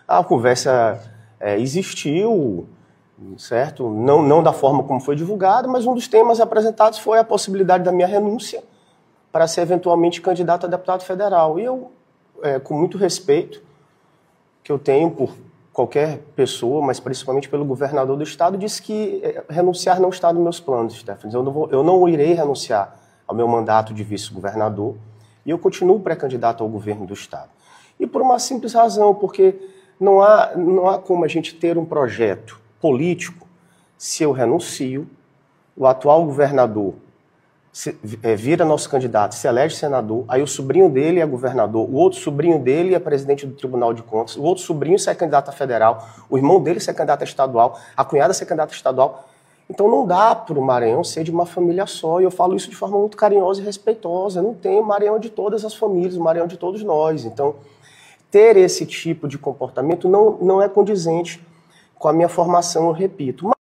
A conversa existiu, certo? Não da forma como foi divulgada, mas um dos temas apresentados foi a possibilidade da minha renúncia para ser eventualmente candidato a deputado federal. E eu, com muito respeito que eu tenho por qualquer pessoa, mas principalmente pelo governador do estado, disse que renunciar não está nos meus planos, Stephens. Eu não irei renunciar ao meu mandato de vice-governador e eu continuo pré-candidato ao governo do estado. E por uma simples razão, porque não há como a gente ter um projeto político se eu renuncio, o atual governador vira nosso candidato, se elege senador, aí o sobrinho dele é governador, o outro sobrinho dele é presidente do Tribunal de Contas, o outro sobrinho se é candidato a federal, o irmão dele se é candidato a estadual, a cunhada se é candidata a estadual. Então não dá para o Maranhão ser de uma família só, e eu falo isso de forma muito carinhosa e respeitosa. Não tem, o Maranhão é de todas as famílias, o Maranhão é de todos nós. Então, ter esse tipo de comportamento não é condizente com a minha formação, eu repito.